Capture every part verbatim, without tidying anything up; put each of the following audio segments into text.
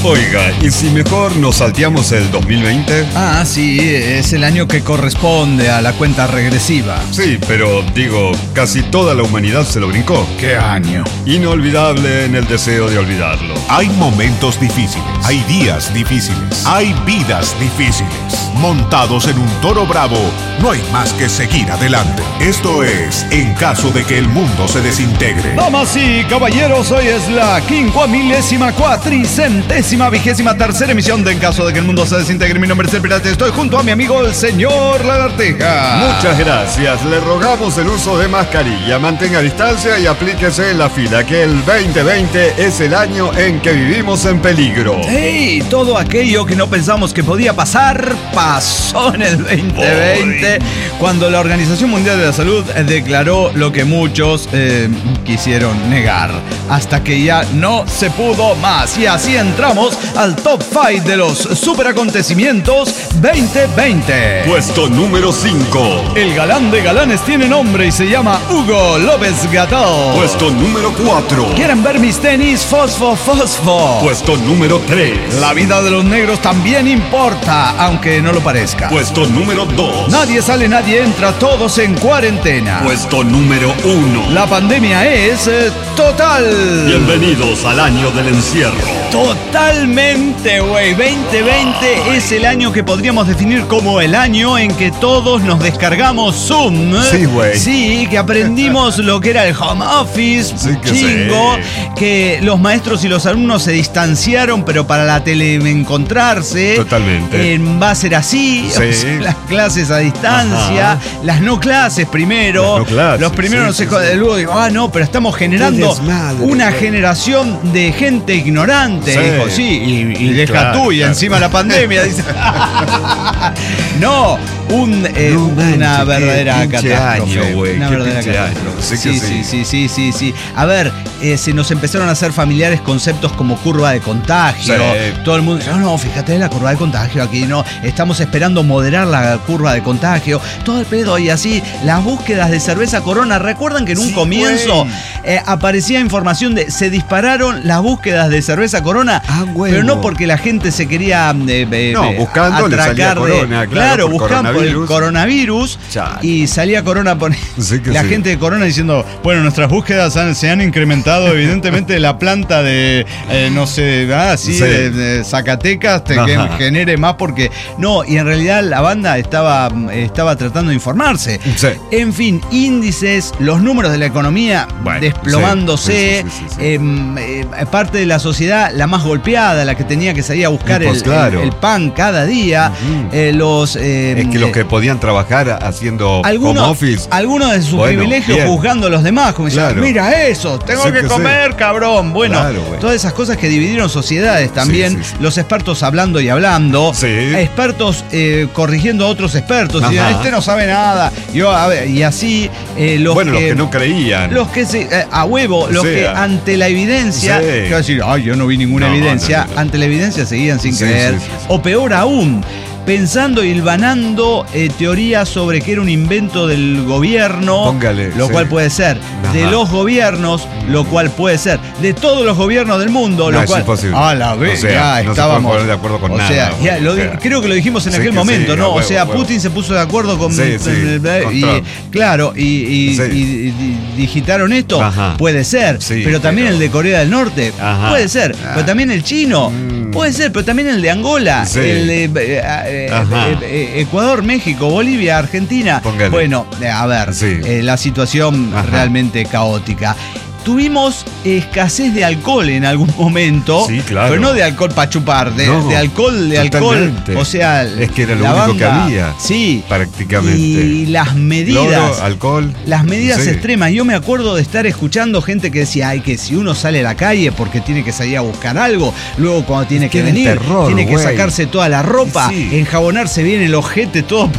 Oiga, ¿y si mejor nos salteamos el dos mil veinte? Ah, sí, es el año que corresponde a la cuenta regresiva. Sí, pero digo, casi toda la humanidad se lo brincó. ¿Qué año? Inolvidable en el deseo de olvidarlo. Hay momentos difíciles, hay días difíciles, hay vidas difíciles. Montados en un toro bravo, no hay más que seguir adelante. Esto es En Caso de que el Mundo se Desintegre. Damas y caballeros, hoy es la quincuamilésima, cuatricentésima, vigésima tercera emisión de En Caso de que el Mundo se Desintegre. Mi nombre es El Pirata, estoy junto a mi amigo el señor Lagarteja. Muchas gracias, le rogamos el uso de mascarilla, mantenga distancia y aplíquese en la fila, que el veinte veinte es el año en que vivimos en peligro. ¡Hey! Todo aquello que no pensamos que podía pasar, pasó en el veinte veinte, cuando la Organización Mundial de la Salud declaró lo que muchos eh, quisieron negar, hasta que ya no se pudo más. Y así entramos al top cinco de los superacontecimientos veinte veinte. Puesto número cinco. El galán de galanes tiene nombre y se llama Hugo López Gatell. Puesto número cuatro. ¿Quieren ver mis tenis? Fosfo, fosfo. Puesto número tres. La vida de los negros también importa, aunque no lo parezca. Puesto número dos. Nadie sale, nadie entra, todos en cuarentena. Puesto número uno. La pandemia es eh, total. Bienvenidos al año del encierro. Totalmente, güey. veinte veinte Ay. Es el año que podríamos definir como el año en que todos nos descargamos Zoom. Sí, güey. Sí, que aprendimos lo que era el home office, sí, que chingo, sí. Que los maestros y los alumnos se distanciaron, pero para la teleencontrarse. Totalmente. Eh, va a ser así. Sí. O sea, las clases a distancia, ajá. Las no clases primero. Las no clases, los primeros sí, no se sí, sí. Luego digo, ah, no, pero estamos generando desmadre, una güey. generación de gente ignorante. Sí. Dijo, sí, y, y deja claro, tú, y claro. encima la pandemia. Dice. No, un, eh, No manches, una verdadera qué pinche catástrofe. año, güey, Una qué verdadera pinche catástrofe. año. Sí, Sí, que sí, sí. sí, sí, sí, sí. A ver, eh, se nos empezaron a hacer familiares conceptos como curva de contagio. Sí. Todo el mundo dice, no, no, fíjate la curva de contagio aquí, no. Estamos esperando moderar la curva de contagio. Todo el pedo y así. Las búsquedas de cerveza Corona. ¿Recuerdan que en un Sí, comienzo eh, aparecía información de se dispararon las búsquedas de cerveza Corona? Ah, huevo. Pero no porque la gente se quería eh, eh, No, buscando le salía atracar de- Corona, claro, claro, por buscando por el coronavirus. coronavirus. Chale. Y salía Corona pone- Sí que la sí. gente de Corona diciendo, bueno, nuestras búsquedas han- se han incrementado, evidentemente la planta de eh, no sé, ah, sí, Sí. de, de Zacatecas te que Ajá. genere más porque no, y en realidad la banda estaba estaba tratando de informarse. Sí. En fin, índices, los números de la economía Bueno, desplomándose, sí, sí, sí, sí, sí. eh, eh, parte de la sociedad la más golpeada, la que tenía que salir a buscar Y pues, el, claro. el- el pan cada día, Ujú. eh, los eh, Es que los eh, que podían trabajar haciendo algunos, home office. algunos de sus Bueno, privilegios bien. juzgando a los demás, como diciendo, Claro. mira eso, tengo Sí que, que comer, cabrón. Bueno, Claro, güey. todas esas cosas que dividieron sociedades también, Sí, sí, sí. los expertos hablando y hablando, Sí. expertos eh, corrigiendo a otros expertos, y Ajá. este no sabe nada, Yo, a ver, y así eh, los, bueno, que, los que no creían. los que se, eh, a huevo, los O que sea. ante la evidencia, Sí. que va a decir, ay, yo no vi ninguna No, evidencia, no, no, no. ante la evidencia seguían sin Sí, creer, sí, sí, sí. o peor aún, pensando y hilvanando eh, teorías sobre que era un invento del gobierno, Póngale, lo sí. cual puede ser, de Ajá. los gobiernos, lo cual puede ser, de todos los gobiernos del mundo, No, lo es cual, imposible. a la vez, O sea, ya no se puede estábamos, poner de acuerdo con o nada, sea, ya güey, lo o di- sea. creo que lo dijimos en Sí aquel que momento, sí, ¿no? a o huevo, sea, a huevo. Putin se puso de acuerdo con, Sí, sí, y, con Trump. claro, y, y- Sí. y- y digitaron esto, Ajá. puede ser, Sí, pero también pero- el de Corea del Norte, Ajá. puede ser, Ah. pero también el chino, Mm. puede ser, pero también el de Angola, Sí. el de eh, eh, Ajá. eh, eh, Ecuador, México, Bolivia, Argentina. Póngale. Bueno, eh, a ver, Sí. eh, la situación Ajá. realmente caótica. Tuvimos escasez de alcohol en algún momento, Sí, claro. pero no de alcohol para chupar, de, No, de alcohol, de alcohol, totalmente. o sea, Es que era lo la único que banda, había, sí, prácticamente. y las medidas, Cloro, alcohol. las medidas Sí. extremas. Yo me acuerdo de estar escuchando gente que decía, ay, que si uno sale a la calle porque tiene que salir a buscar algo, luego cuando tiene Es que que era el venir, terror, tiene que güey. sacarse toda la ropa, Sí. enjabonarse bien el ojete, todo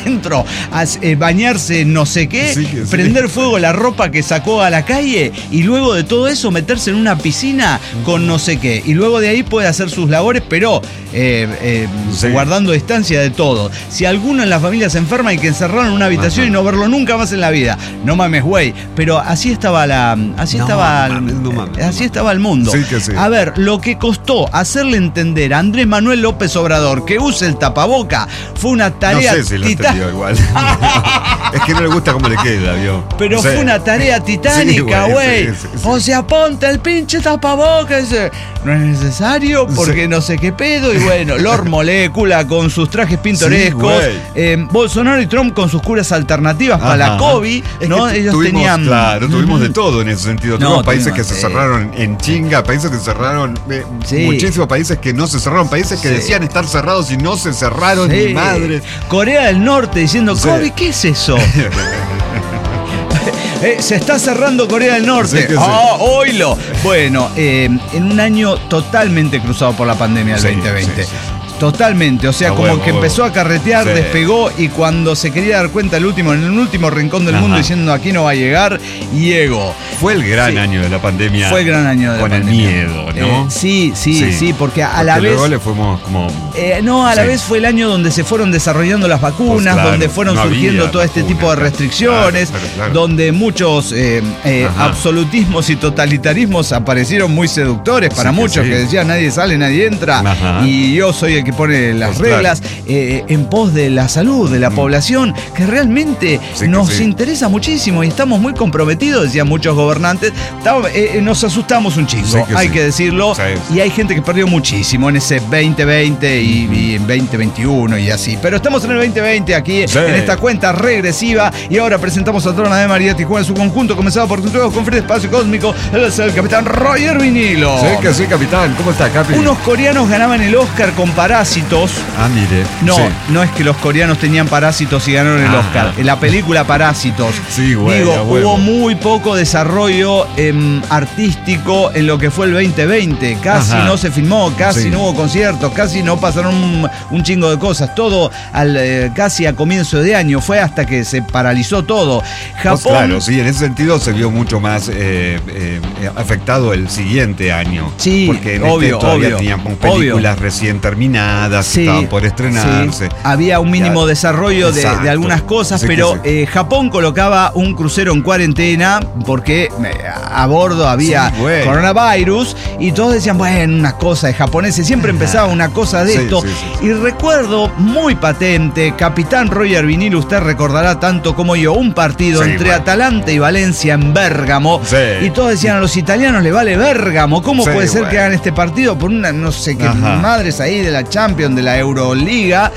adentro, a, eh, bañarse en no sé qué, Sí, que sí. prender fuego la ropa que sacó a la calle y luego de todo eso meterse en una piscina con no sé qué. Y luego de ahí puede hacer sus labores, pero eh, eh, Sí. guardando distancia de todo. Si alguno en la familia se enferma, hay que encerrarlo en una habitación Ajá. y no verlo nunca más en la vida. No mames, güey. Pero así estaba la. Así No, estaba. no mames, no mames, así no estaba el mundo. Sí que sí. A ver, lo que costó hacerle entender a Andrés Manuel López Obrador que use el tapaboca fue una No tarea sé si lo titán- entendió igual. Es que no le gusta cómo le queda, ¿vio? Pero No sé. fue una tarea titánica, Sí, güey. sí, sí, sí. O sea, ponte el pinche tapabocas. Dice, no es necesario porque Sí. no sé qué pedo. Y bueno, Lord Molécula con sus trajes pintorescos. güey. eh, Bolsonaro y Trump con sus curas alternativas para la Ajá. COVID. Es ¿no? que Ellos tuvimos, tenían. Claro, tuvimos de Ujú. todo en ese sentido. No, Tuvimos países que tuvimos, se sí. cerraron en chinga, países que cerraron, eh, Sí. muchísimos países que no se cerraron, países que Sí. decían estar cerrados y no se cerraron, Sí. ni madres. Corea del Norte diciendo, Sí. COVID, ¿qué es eso? Eh, se está cerrando Corea del Norte. Sí que sí. ¡Ah, oílo! Bueno, eh, en un año totalmente cruzado por la pandemia del Sí, veinte veinte. sí, sí. Totalmente, o sea, A como huevo, que a huevo. empezó a carretear, Sí. despegó y cuando se quería dar cuenta el último, en el último rincón del Ajá. mundo diciendo aquí no va a llegar, llegó. Fue el gran Sí. año de la pandemia. Fue el gran año de con la el pandemia. miedo, ¿no? Eh, sí, sí, sí, porque a la Porque vez... luego le fuimos como... Eh, no, a la Sí. vez fue el año donde se fueron desarrollando las vacunas, Pues claro, donde fueron no surgiendo había todo este vacunas, tipo de claro, restricciones, claro, claro. donde muchos eh, eh, Ajá. absolutismos y totalitarismos aparecieron muy seductores para Sí que muchos, sí. que decían nadie sale, nadie entra, Ajá. y yo soy el que pone las Pues reglas eh, en pos de la salud de la población, que realmente Sí que nos sí. interesa muchísimo y estamos muy comprometidos, decían muchos gobernantes. Estamos- eh, nos asustamos un chingo, Sí que hay sí. que decirlo, Sí. y hay gente que perdió muchísimo en ese veinte veinte y, y en veinte veintiuno y así. Pero estamos en el veinte veinte aquí, Sí. en esta cuenta regresiva, y ahora presentamos a Trona de María Tijuana en su conjunto, comenzado por Juegos con Free Espacio Cósmico. Él es el capitán Roger Vinilo. Sí que sí, capitán. ¿Cómo está, Capi? Unos coreanos ganaban el Oscar con Parásitos. Ah, mire. No, Sí. no es que los coreanos tenían parásitos y ganaron el Ajá. Oscar. En la película Parásitos. Sí, güey, Digo, a huevo. hubo muy poco desarrollo em, artístico en lo que fue el veinte veinte. Casi Ajá. no se filmó, casi Sí. no hubo conciertos, casi no pasaron un, un chingo de cosas. Todo al, eh, casi a comienzo de año. Fue hasta que se paralizó todo. Japón. Pues claro, sí, en ese sentido se vio mucho más eh, eh, afectado el siguiente año. Sí, porque en obvio, este todavía obvio, teníamos obvio. películas recién terminadas, que Sí, estaban por estrenarse. sí. Había un mínimo Ya. desarrollo de, Exacto. de algunas cosas, Sí que pero sí. eh, Japón colocaba un crucero en cuarentena porque eh, a bordo había Sí, güey. coronavirus y todos decían, bueno, una cosa de japoneses. Siempre empezaba una cosa de Sí, esto. sí, sí, sí. Y recuerdo muy patente, capitán Roger Vinil, usted recordará tanto como yo, un partido Sí, entre bueno. Atalanta y Valencia en Bérgamo. Sí. Y todos decían, a los italianos les vale Bérgamo. ¿Cómo Sí, puede ser bueno. que hagan este partido por una, no sé qué Ajá. madres ahí de la Champions, de la Euroliga?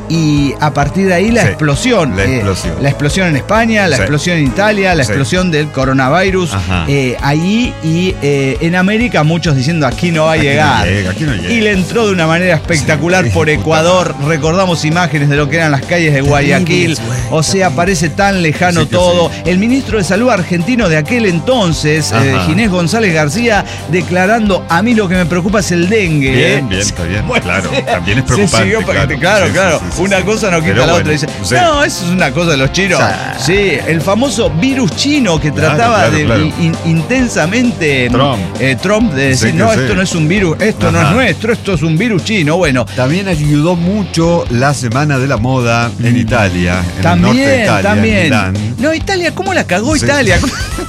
Y a partir de ahí la Sí, explosión. la eh, explosión. la explosión en España, la Sí. explosión en Italia, la Sí. explosión del coronavirus. Ajá. eh, ahí y eh, en América muchos diciendo aquí no va a Aquí no llegar. llega, aquí no llega. Y le entró de una manera espectacular Sí, por puta Ecuador. Recordamos imágenes de lo que eran las calles de Guayaquil. Terribles, güey, O sea, parece tan lejano Sí que todo. sí. El ministro de Salud argentino de aquel entonces, eh, Ajá. Ginés González García, declarando, a mí lo que me preocupa es el dengue. Bien, ¿eh? bien, está bien. Bueno, claro, se- también es se preocupante. siguió para que te- claro, Sí, sí, claro. sí, sí, Una sí. cosa no quita Pero la bueno, otra. Dice, sí. no, eso es una cosa de los chinos. Sí. Sí, el famoso virus chino que Claro, trataba claro, de claro. in- intensamente Trump. eh, Trump de decir, Sí que no, sí. esto no es un virus, esto no Ajá. es nuestro, esto es un virus chino. Bueno, También ayudó mucho la Semana de la Moda en Italia, en el norte de también, Italia, en también. Milán. No, Italia, ¿cómo la cagó Sí. Italia?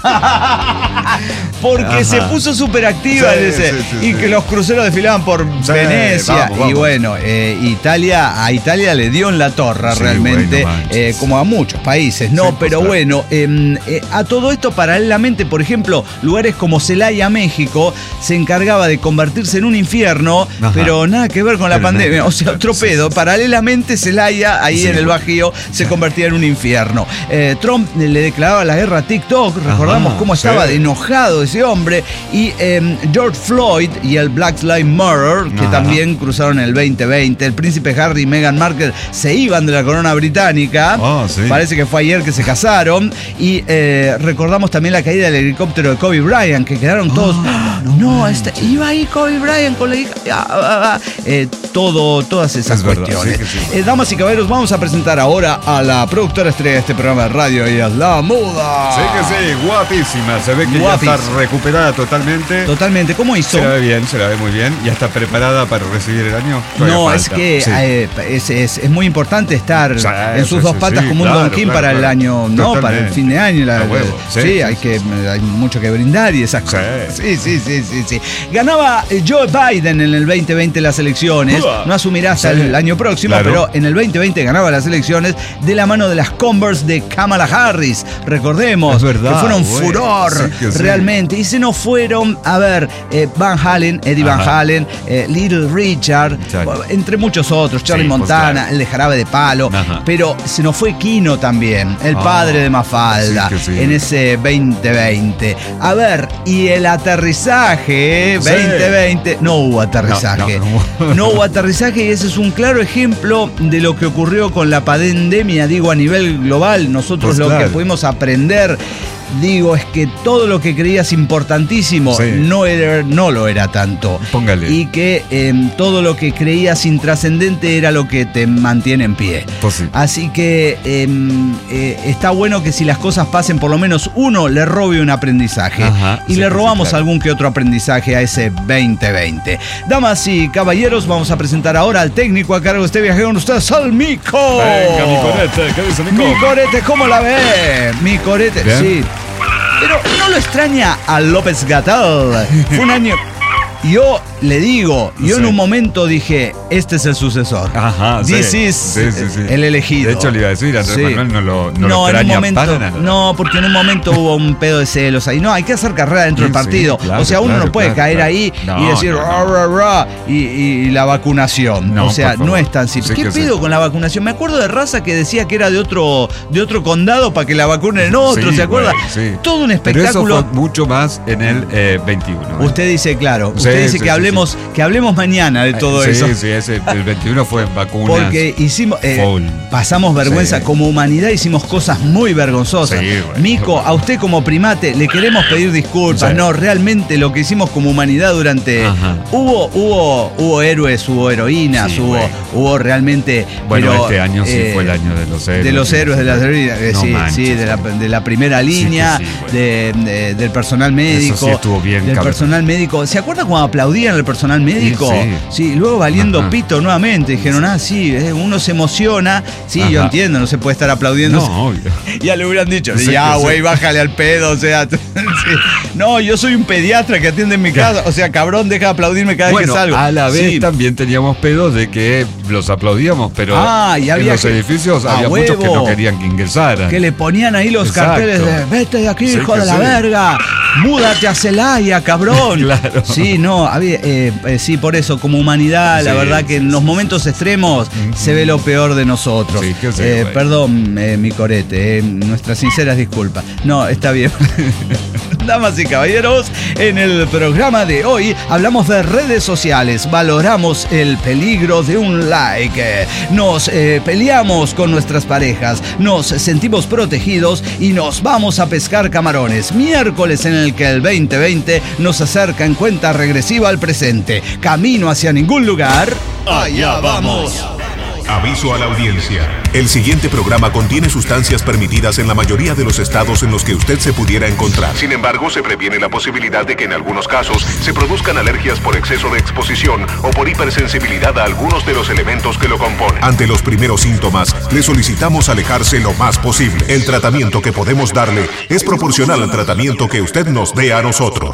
Porque Ajá. se puso súper activa Sí, ese, sí, sí, y sí. que los cruceros desfilaban por Sí, Venecia. vamos, Y vamos. bueno, eh, Italia, a Italia le dio en la torra Sí, realmente, güey, no manches. eh, como a muchos países, ¿no? Sí, pues, Pero claro. bueno, eh, eh, a todo esto paralelamente, por ejemplo, lugares como Celaya, México, se encargaba de convertirse en un infierno, Ajá. pero nada que ver con la Pero pandemia. nada. O sea, otro Sí, pedo. sí. Paralelamente, Celaya, ahí Sí, en el güey. Bajío, se convertía en un infierno. Eh, Trump le declaraba la guerra a TikTok, recordamos Ajá, cómo sí. estaba de enojado ese hombre, y eh, George Floyd y el Black Lives Matter, que Ajá. también cruzaron el veinte veinte, el príncipe Harry y Meghan Markle se iban de la corona británica, Ah, sí. parece que fue ayer que se casaron, y eh, recordamos también la caída del helicóptero de Kobe Bryant, que quedaron todos, Ah, no, este, iba ahí Kobe Bryant con la hija, ah, ah, ah. Eh, todo, todas esas Es verdad, cuestiones. sí que sí. Eh, damas y caballeros, vamos a presentar ahora a la productora estrella de este programa de radio, ella es La Muda. Sí que sí, guapísima. Se ve que Guapísima. ya está recuperada totalmente. Totalmente, ¿cómo hizo? Se la ve bien, se la ve muy bien. ¿Ya está preparada para recibir el año? Todavía No, falta. es que Sí. eh, es, es, es muy importante estar Sí, en sus sí, dos sí, patas sí, como un claro, Don King claro, para el claro. año, no, Totalmente. para el fin de año. La, A huevo, sí, sí, hay sí, que hay mucho que brindar y esas Sí. cosas. Sí, sí, sí, sí, sí. Ganaba eh, Joe Biden en el veinte veinte las elecciones. Uah. No asumirá hasta Sí. el año próximo, Claro. pero en el veinte veinte ganaba las elecciones de la mano de las Converse de Kamala Harris. Recordemos Es verdad, que fueron güey. furor Sí que sí. realmente. Y se nos fueron, a ver, eh, Van Halen, Eddie Van Ajá. Halen, eh, Little Richard, Charlie. entre muchos otros, Charlie Sí, pues, Montana, claro. el de Jarabe de Palo, Ajá. pero se nos fue Kino también, el Ah, padre de Mafalda, sí que sí. en ese veinte veinte. A ver, y el aterrizaje Sí. veinte veinte, no hubo aterrizaje. No, no, no. No hubo aterrizaje y ese es un claro ejemplo de lo que ocurrió con la pandemia, digo, a nivel global. Nosotros Pues lo claro. que pudimos aprender, digo, es que todo lo que creías importantísimo Sí. no, era, no lo era tanto. Póngale. Y que eh, todo lo que creías intrascendente era lo que te mantiene en pie. Pues sí. Así que eh, eh, está bueno que si las cosas pasen, por lo menos uno le robe un aprendizaje. Ajá, y sí, le sí, robamos claro. algún que otro aprendizaje a ese veinte veinte. Damas y caballeros, vamos a presentar ahora al técnico a cargo de este viaje con ustedes, al Mico. Venga, mi corete, ¿qué dice Mico? Mi corete, ¿cómo la ve? Mi corete, Bien. sí. Pero no lo extraña a López Gatell. Fue un año. Yo le digo, yo Sí. en un momento dije, este es el sucesor. Ajá, sí. This is Sí, sí, sí. el elegido. De hecho, le iba a decir, Andrés Sí. Manuel no lo, no lo en un extraña momento, para nada. no, porque en un momento hubo un pedo de celos ahí. No, hay que hacer carrera dentro Sí, del partido. sí, claro, o sea, uno claro, no puede claro, caer claro. ahí No, y decir no, no. "Ra, ra, ra", y, y la vacunación. No, o sea, por favor. no es tan simple. Sí ¿Qué que pedo sí. con la vacunación? Me acuerdo de raza que decía que era de otro, de otro condado para que la vacunen en otro, Sí, ¿se acuerda? güey, sí. Todo un Pero espectáculo. eso fue mucho más en el eh, veintiuno. ¿eh? Usted dice, claro, Sí, usted dice sí, que sí, hablemos, que hablemos mañana de todo sí, eso. Sí, sí, ese, el veintiuno fue vacunas. Porque hicimos, eh, Full. pasamos vergüenza, Sí. como humanidad hicimos cosas muy vergonzosas. Sí, güey. Mico, a usted como primate le queremos pedir disculpas. Sí. No, realmente lo que hicimos como humanidad durante... Ajá. Hubo, hubo, hubo héroes, hubo heroínas, Sí, hubo, güey. hubo realmente... Bueno, pero, este año sí eh, fue el año de los héroes. de los héroes, de las heroínas, eh, No sí, manches, sí, de la, güey. de la primera línea, Sí que sí, güey. de, de- del personal médico. sí estuvo bien, Del cabrón. personal médico. ¿Se acuerda cuando aplaudían al personal médico? Sí, Sí, luego valiendo Ajá. pito nuevamente. Dijeron, ah, sí, eh, uno se emociona. Sí, yo Ajá. entiendo, no se puede estar aplaudiendo. No, obvio. Ya le hubieran dicho, Sí, ya, sí. güey, bájale al pedo, o sea. sí. No, yo soy un pediatra que atiende en mi casa. O sea, cabrón, deja de aplaudirme cada vez Bueno, que salgo. a la vez Sí. también teníamos pedos de que los aplaudíamos, pero Ah, y había en los que- edificios a había muchos que huevo. no querían que ingresaran. Que le ponían ahí los Exacto. carteles de vete de aquí, Sí, hijo que de la sí. verga, múdate a Celaya, cabrón. Claro. Sí, no, había, eh, eh, sí, por eso, como humanidad, la Sí, verdad que sí, en los momentos extremos se ve lo peor de nosotros. Sí, que sí, Eh, güey. perdón, eh, mi corete, eh, nuestras sinceras disculpas. No, está bien. Damas y caballeros, en el programa de hoy hablamos de redes sociales, valoramos el peligro de un like, nos eh, peleamos con nuestras parejas, nos sentimos protegidos y nos vamos a pescar camarones. Miércoles en el que el veinte veinte nos acerca en cuenta regresiva al presente. Camino hacia ningún lugar. Allá vamos. Aviso a la audiencia. El siguiente programa contiene sustancias permitidas en la mayoría de los estados en los que usted se pudiera encontrar. Sin embargo, se previene la posibilidad de que en algunos casos se produzcan alergias por exceso de exposición o por hipersensibilidad a algunos de los elementos que lo componen. Ante los primeros síntomas, le solicitamos alejarse lo más posible. El tratamiento que podemos darle es proporcional al tratamiento que usted nos dé a nosotros.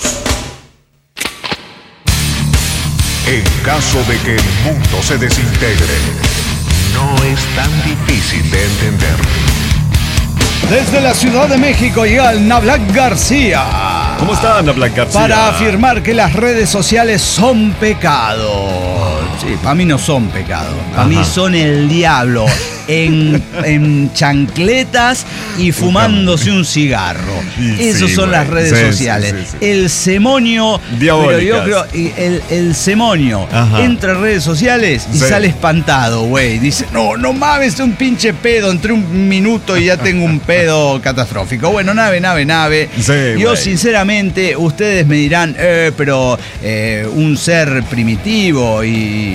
En caso de que el mundo se desintegre, no es tan difícil de entender. Desde la Ciudad de México llega el Nablac García. ¿Cómo está Ana Blanca García? Para afirmar que las redes sociales son pecado. Sí, para mí no son pecado. Para mí son el diablo. En, en chancletas y fumándose un cigarro. Y Esas sí, son güey. las redes Sí, sociales. sí, sí, sí. El semonio. Diabólicas. Pero yo creo y el, el semonio Ajá. entra a redes sociales y Sí. sale espantado, güey. Dice, no, no mames, un pinche pedo. Entré un minuto y ya tengo un pedo catastrófico. Bueno, nave, nave, nave. Sí, yo güey. sinceramente. seguramente ustedes me dirán, eh, pero eh, un ser primitivo y, y,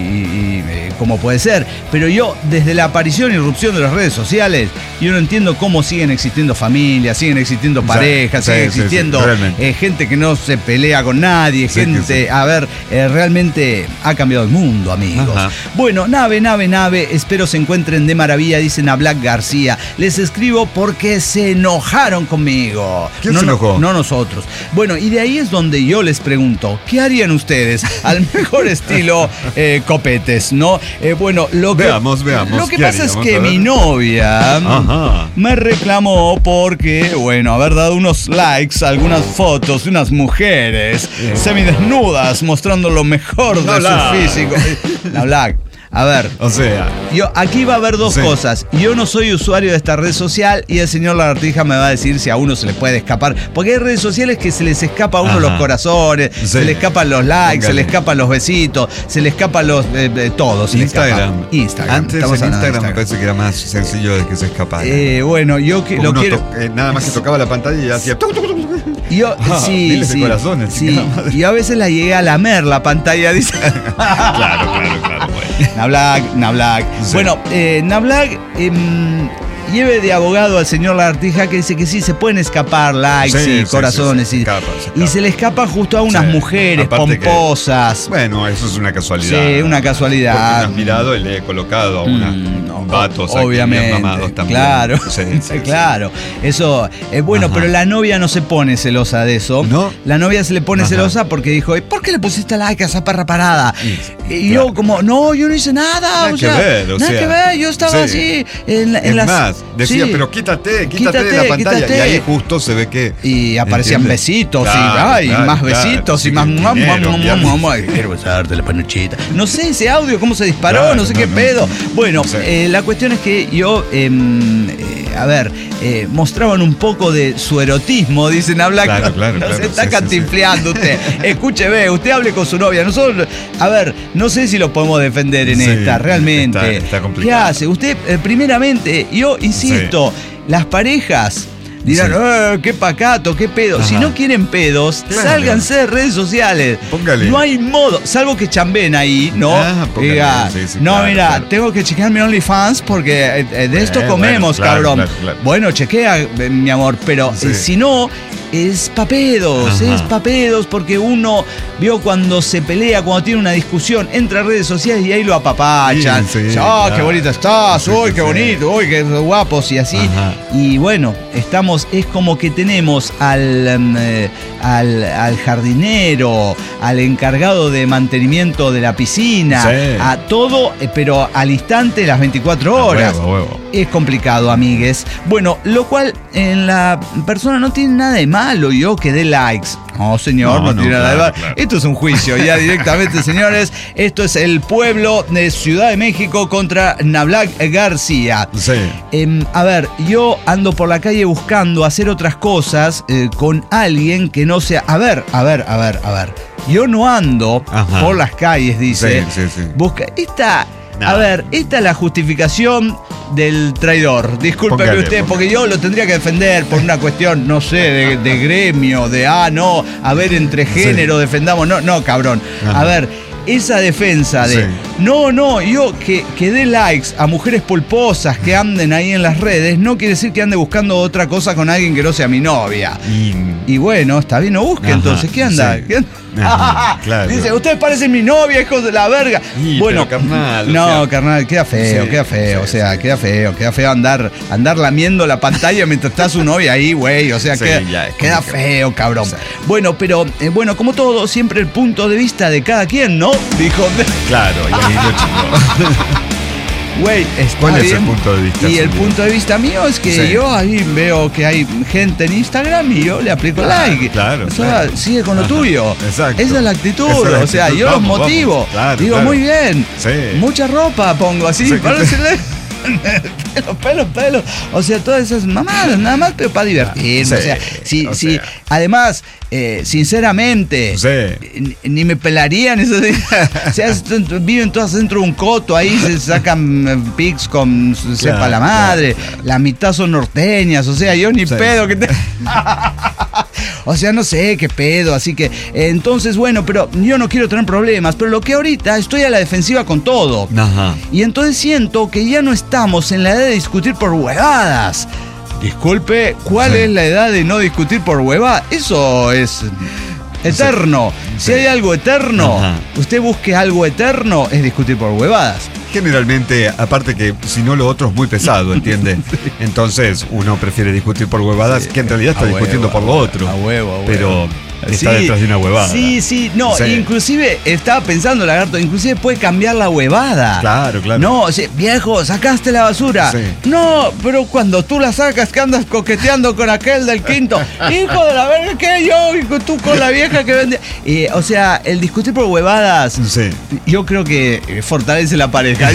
y eh, cómo puede ser. Pero yo, desde la aparición y irrupción de las redes sociales, yo no entiendo cómo siguen existiendo familias, siguen existiendo parejas, sí, siguen sí, existiendo sí, eh, gente que no se pelea con nadie, Sí, gente, sí. a ver, eh, realmente ha cambiado el mundo, amigos. Ajá. Bueno, nave, nave, nave, espero se encuentren de maravilla, dicen a Black García. Les escribo porque se enojaron conmigo. ¿Quién no, se no- enojó? No nosotros. Bueno, y de ahí es donde yo les pregunto, ¿qué harían ustedes al mejor estilo eh, copetes, no? Eh, bueno, lo que, Veamos, veamos, lo que ¿qué pasa es haríamos? que A ver. mi novia Ajá. me reclamó porque, bueno, haber dado unos likes a algunas fotos de unas mujeres semidesnudas mostrando lo mejor No, de Black. su físico. La Black. A ver, O sea, yo, aquí va a haber dos Sí. cosas. Yo no soy usuario de esta red social y el señor Lagartija me va a decir si a uno se le puede escapar. Porque hay redes sociales que se les escapa a uno Ajá. los corazones, Sí. se le escapan los likes, se Póngale. le escapan los besitos, se le escapan los... Eh, eh, todo, se le Instagram. escapa. Instagram. Antes en Estamos Instagram, hablando de me parece que era más sencillo de que se escapara. Eh, bueno, yo que, Porque lo uno quiero... to- eh, nada más que tocaba la pantalla y hacía... tuc, tuc, tuc, tuc. Yo, Ah, sí, miles de sí, corazones, sí. chica madre. Yo a veces la llegué a lamer la pantalla, dice. Claro, claro, claro. Bueno. Nablak, Nablak. Sí. Bueno, eh, Nablak em, lleve de abogado al señor Lagartija que dice que sí, se pueden escapar likes Sí, y sí, corazones. sí, sí, y, se escapa, se y escapa. se le escapa justo a unas Sí, mujeres aparte que- pomposas. Bueno, eso es una casualidad. Sí, una casualidad. Porque me has mirado y le he colocado a una, Mm, un vatos aquí obviamente, bien mamados también. claro, Sí, sí, sí. claro. Eso es bueno, Ajá. pero la novia no se pone celosa de eso. ¿No? La novia se le pone Ajá. celosa porque dijo, ¿y por qué le pusiste like a esa perra parada? Y- Y claro. yo como, no, yo no hice nada. Nada o que sea, ver, o nada sea, que ver, yo estaba sí. así en, la- en Es las... más, decía, sí. pero quítate, quítate, Quítate, de la pantalla. quítate. Y ahí justo se ve que. Y aparecían ¿entiendes? besitos y, Claro, ay, claro, más claro. besitos Sí, y más... que mua, mua, dinero, mua, mua, ya- mua, mua. Quiero besarte la panuchita. No sé ese audio, cómo se disparó, Claro, no sé no, qué no. pedo. Bueno, Sí. eh, la cuestión es que yo, em, eh, a ver, eh, mostraban un poco de su erotismo, dicen habla. Claro, claro, no claro, se está sí, sí, cantinfleando usted. Escúcheme, usted hable con su novia. Nosotros, a ver, no sé si lo podemos defender en Sí, esta, realmente. está- está ¿Qué complicado. hace? Usted, eh, primeramente, yo insisto, las parejas dirán, Sí. "Eh, qué pacato, qué pedo". Si Ajá. no quieren pedos, Claro. sálganse de redes sociales. Póngale. No hay modo, salvo que chamben ahí, ¿no? Ah, póngale, Diga, sí, sí, no, claro, mira, claro. tengo que chequear mi OnlyFans porque eh, eh, de esto Eh, comemos, bueno, claro, cabrón. claro, claro. Bueno, chequea, eh, mi amor, pero Sí. eh, si no, es papedos, Ajá. es papedos porque uno vio cuando se pelea, cuando tiene una discusión, entra a redes sociales y ahí lo apapachan. Sí, sí, ¡Ah, qué claro. bonita estás! Sí, ¡Uy, sí, qué sí. bonito! ¡Uy, qué guapos! Y así. Ajá. Y bueno, estamos, es como que tenemos al, em, eh, al, al jardinero, al encargado de mantenimiento de la piscina, Sí. a todo, eh, pero al instante, las veinticuatro horas. A huevo, a huevo. Es complicado, amigues. Bueno, lo cual en la persona no tiene nada de malo, yo que dé likes. No, señor, no, No, no, tiene nada de claro, malo. claro. Esto es un juicio ya directamente, señores. Esto es el pueblo de Ciudad de México contra Nablak García. Sí. Em, a ver, yo ando por la calle buscando hacer otras cosas eh, con alguien que no sea... A ver, a ver, a ver, a ver. Yo no ando Ajá. por las calles, dice. Sí, sí, sí. Busca... Esta... No. A ver, esta es la justificación del traidor. Discúlpeme Póngale, usted, póngale. porque yo lo tendría que defender por una cuestión, no sé, de, de gremio, de, ah, no, a ver, entre género, defendamos. No, no, cabrón. Ajá. A ver, esa defensa de, Sí. no, no, yo que, que dé likes a mujeres pulposas que anden ahí en las redes, no quiere decir que ande buscando otra cosa con alguien que no sea mi novia. Y- Y bueno, está bien, no busque Ajá, entonces. ¿Qué anda? sí. ¿Qué anda? Ajá, claro. Dice, ustedes parecen mi novia, hijos de la verga. Y, bueno, pero, carnal, o no, sea, carnal, queda feo, sí, queda feo. sí, o sea, sí. queda feo, queda feo andar, andar lamiendo la pantalla mientras está su novia ahí, güey. O sea, Sí, queda, ya, es queda como que- feo, cabrón. Sí. Bueno, pero, eh, bueno, como todo, siempre el punto de vista de cada quien, ¿no? Dijo. Claro, y ahí lo chingó. Güey, está ¿Cuál es bien. el punto de vista Y el suyo? punto de vista mío es que Sí. yo ahí veo que hay gente en Instagram y yo le aplico Claro, like. claro, O sea, claro. sigue con lo Ajá, tuyo. exacto. Esa es la actitud. Esa es la o sea, actitud. yo Vamos, los motivo. vamos. Claro, Digo, claro. muy bien. Sí. Mucha ropa pongo así. Sí, para que- decirle- Pelos, pelos, pelos. O sea, todas esas mamadas, nada más, pero para divertirme. Sí, o sea, si, o si, sea. además, eh, sinceramente, Sí. ni, ni me pelarían esos. O sea, est- viven todas dentro de un coto, ahí se sacan eh, pics con sepa Claro, la madre. claro, claro. La mitad son norteñas, o sea, yo ni Sí. pedo que te. O sea, no sé qué pedo, así que, eh, entonces, bueno, pero yo no quiero tener problemas, pero lo que ahorita estoy a la defensiva con todo. Ajá. Y entonces siento que ya no estamos en la edad de discutir por huevadas. Disculpe, ¿cuál Sí. es la edad de no discutir por huevadas? Eso es eterno. Sí. Si hay algo eterno, Ajá. usted busque algo eterno, es discutir por huevadas. Generalmente, aparte que si no lo otro es muy pesado, ¿entiende? Entonces uno prefiere discutir por huevadas que en realidad está A huevo, discutiendo por a lo huevo, otro. a huevo, a huevo. Pero está Sí, detrás de una huevada. Sí, sí, no, Sí. inclusive estaba pensando, Lagarto, inclusive puede cambiar la huevada. Claro, claro. No, o sea, viejo, sacaste la basura. Sí. No, pero cuando tú la sacas, que andas coqueteando con aquel del quinto. Hijo de la verga, que yo, hijo, tú con la vieja que vende. Eh, o sea, el discutir por huevadas, Sí. yo creo que eh, fortalece la pareja.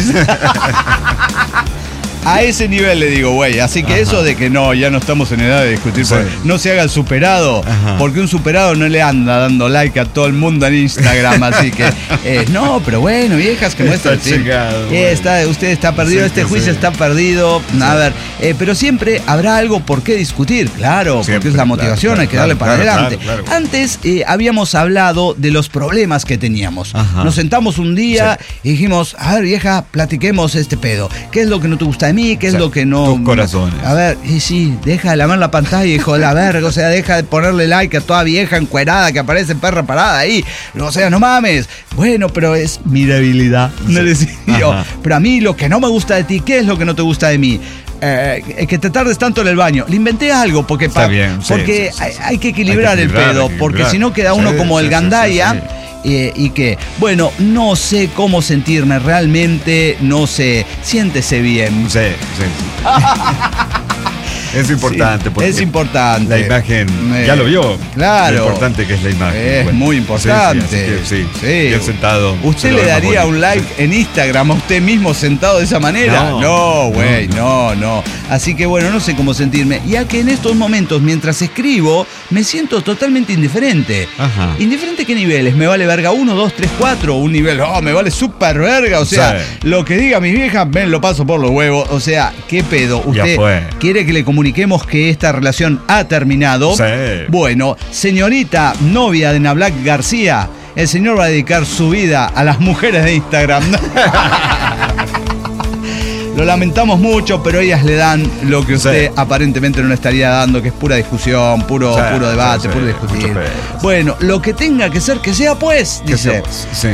A ese nivel le digo, güey. Así que Ajá. eso de que no, ya no estamos en edad de discutir, Sí. por- no se haga el superado, Ajá. porque un superado no le anda dando like a todo el mundo en Instagram. Así que, eh, no, pero bueno, viejas que Está muestran. sí. chingado, Eh, güey. está, usted está perdido, Sí, este que juicio sí. está perdido. A ver, eh, pero siempre habrá algo por qué discutir, claro, Siempre, porque es la motivación, claro, hay que darle claro, para claro, adelante. claro, claro. Antes eh, habíamos hablado de los problemas que teníamos. Ajá. Nos sentamos un día y dijimos, a ver, vieja, platiquemos este pedo. ¿Qué es lo que no te gusta de mí? ¿Qué es Sí, lo que no? tus corazones. A ver, y sí, deja de lamer la pantalla, hijo de la verga. O sea, deja de ponerle like a toda vieja encuerada que aparece perra parada ahí. O sea, no mames. Bueno, pero es mi debilidad. No Sí. decía yo. Ajá. Pero a mí lo que no me gusta de ti, ¿qué es lo que no te gusta de mí? Eh, que te tardes tanto en el baño. Le inventé algo porque, Está pa- bien, sí, porque sí, sí, hay, sí. hay que equilibrar Hay que el equilibrar, pedo. hay que Porque equilibrar. si no queda uno Sí, como sí, el sí, gandaya. sí, sí. Eh, y que, bueno, no sé cómo sentirme realmente, no sé, siéntese bien. Sí, sí, sí. Es importante Sí, porque es importante. la imagen, Eh, ya lo vio. claro. Lo importante que es la imagen. Es Bueno, muy importante. Sí, sí, así que sí, Sí. bien sentado. se ¿Usted lo le ve más daría bonito. un like en Instagram a usted mismo sentado de esa manera? No, No, güey, no, no, no. Así que bueno, no sé cómo sentirme. Ya que en estos momentos, mientras escribo, me siento totalmente indiferente. Ajá. ¿Indiferente a qué niveles? ¿Me vale verga uno, dos, tres, cuatro? Un nivel, oh, me vale súper verga. O sea, Sí. lo que diga mi vieja, ven, lo paso por los huevos. O sea, ¿qué pedo? Ya ¿Usted fue. quiere que le comuniquemos que esta relación ha terminado? Sí. Bueno, señorita novia de Nablak García, el señor va a dedicar su vida a las mujeres de Instagram. Lo lamentamos mucho, pero ellas le dan lo que usted Sí. aparentemente no le estaría dando, que es pura discusión, puro, Sí, puro debate, sí, sí, puro discutir. mucho pedo. Bueno, lo que tenga que ser, que sea pues, ¿Qué dice. hacemos? Sí.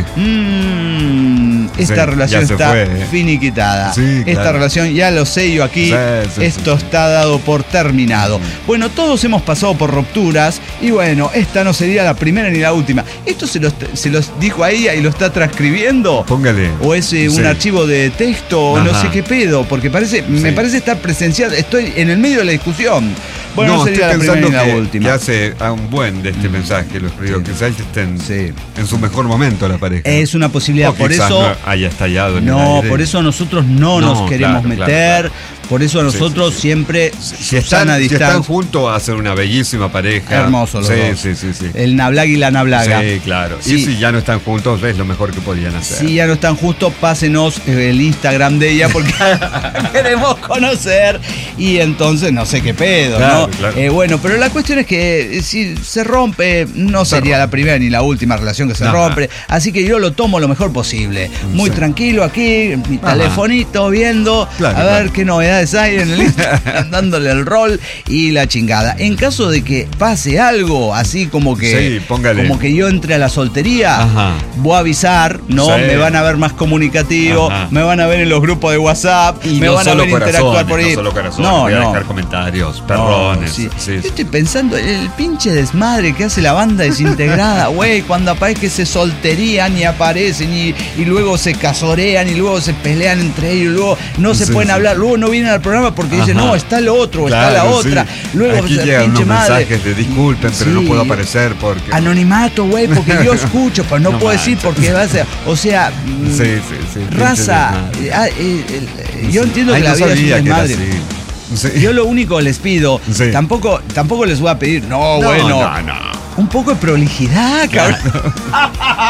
Mmm, esta Sí, relación ya se está fue, eh. finiquitada. Sí, Esta claro. relación, ya lo sé yo aquí, Sí, sí, esto sí. está dado por terminado. Bueno, todos hemos pasado por rupturas y bueno, esta no sería la primera ni la última. ¿Esto se los, se los dijo a ella y lo está transcribiendo? Póngale. ¿O es eh, un Sí. archivo de texto o no Ajá. sé qué pedo? Porque parece, me Sí. parece estar presencial, estoy en el medio de la discusión. Bueno, no, no, sería estoy la primera pensando ni la que, última. que hace a un buen de este mensaje, lo escribió. Sí. Quizás estén Sí. en su mejor momento la pareja. Es una posibilidad, O por quizás eso... no haya estallado en el No, aire. por eso nosotros no, No, nos queremos claro, claro, meter, claro. por eso Sí, nosotros sí, sí. siempre Si Susana están, si distancia. están juntos, hacen una bellísima pareja. Hermoso los sí, dos. Sí, sí, sí. El Nablag y la Nablaga. Sí, claro. Sí. Y si ya no están juntos, es lo mejor que podrían hacer. Si ya no están justos, pásenos el Instagram de ella porque queremos conocer. Y entonces no sé qué pedo, Claro, ¿no? claro. Eh, bueno, pero la cuestión es que eh, si se rompe, no Se sería rompe. la primera ni la última relación que se Ajá. rompe. Así que yo lo tomo lo mejor posible. Muy Sí. tranquilo aquí, mi Ajá. telefonito, viendo, Claro, a ver claro. qué novedades hay en el Instagram, dándole el rol y la chingada. En caso de que pase algo así como que, Sí, póngale. como que yo entre a la soltería, Ajá. voy a avisar, ¿no? Sí. Me van a ver más comunicativo, Ajá. me van a ver en los grupos de WhatsApp, Y me no van a solo ver interactuar corazones, por ahí. no solo corazones. No, voy a no. dejar comentarios, perrones. No, sí. sí, Yo sí. estoy pensando, el pinche desmadre que hace la banda desintegrada, güey, cuando aparece que se solterían y aparecen y, y luego se casorean y luego se pelean entre ellos, luego no se Sí, pueden sí. hablar, luego no vienen al programa porque dicen, Ajá. no, está lo otro, está Claro, la sí. otra. Luego, Aquí o sea, llegan pinche unos madre. mensajes de disculpen, pero no Sí. puedo aparecer porque... Anonimato, güey, porque yo escucho, pero no, No puedo decir manches. porque va a ser. O sea, mm, Sí, sí, sí. raza. pinche eh, ah, eh, eh, desmadre. yo entiendo Ay, que la no vida es sabía un que era desmadre. así. Sí. Yo lo único que les pido, Sí. tampoco, tampoco les voy a pedir, no, No, bueno, no, no. un poco de prolijidad, cabrón.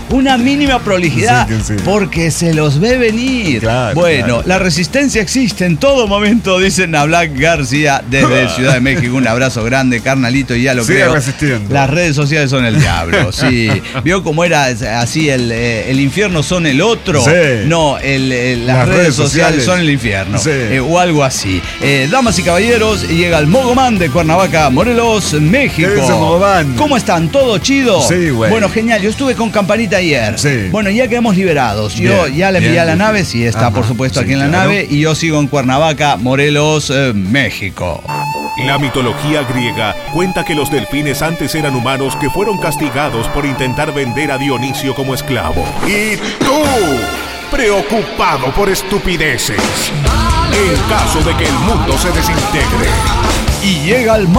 una mínima prolijidad, Sí, sí. porque se los ve venir. Claro, bueno, claro. la resistencia existe en todo momento, dice Nablac García desde Ciudad de México. Un abrazo grande, carnalito, y ya lo Sigue creo. resistiendo. Las redes sociales son el diablo, sí. ¿Vio cómo era así el, eh, el infierno son el otro? Sí. No, el, el- las, Las redes, redes sociales, sociales son el infierno. Sí. Eh, o algo así. Eh, damas y caballeros, llega el Mogomán de Cuernavaca, Morelos, México. ¿Qué dice Mogomán? ¿Cómo están? ¿Todo chido? Sí, güey. Bueno, genial. Yo estuve con Campanita ayer. Sí. Bueno, ya quedamos liberados. Yo Bien, ya le envié bien, a la bien. nave, sí, está Ajá, por supuesto sí, aquí en la claro. nave, y yo sigo en Cuernavaca, Morelos, eh, México. La mitología griega cuenta que los delfines antes eran humanos que fueron castigados por intentar vender a Dionisio como esclavo. Y tú, preocupado por estupideces, en caso de que el mundo se desintegre. Y llega el